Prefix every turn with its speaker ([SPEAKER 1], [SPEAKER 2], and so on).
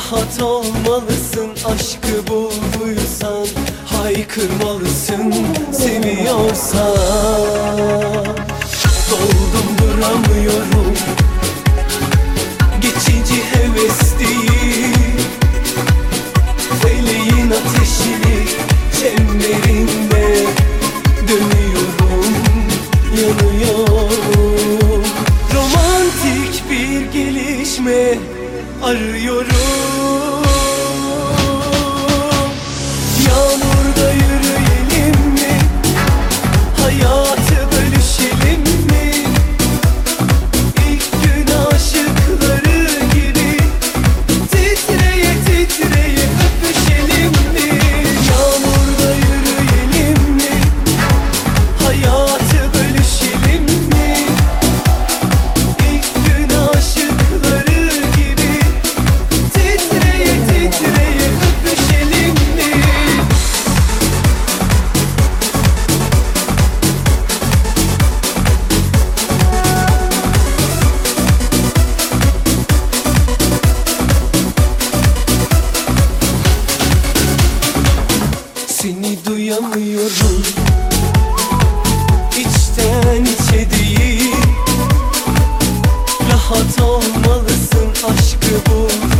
[SPEAKER 1] Rahat olmalısın, aşkı bulduysan haykırmalısın, seviyorsan. Doldum duramıyorum, geçici heves değil. Feleğin ateşini çemberinde dönüyorum, yanıyorum. Romantik bir gelişme arıyorum. Yağmurda yürüyelim mi? Hayatı bölüşelim mi? İlk gün aşıkları gibi titreye titreye öpüşelim mi? Yağmurda yürüyelim mi? Hayatı bölüşelim mi? İlk gün aşıkları gibi titreye titreye öpüşelim mi? Seni duyamıyorum, içten içe değil. Rahat olmalısın, aşkı bul.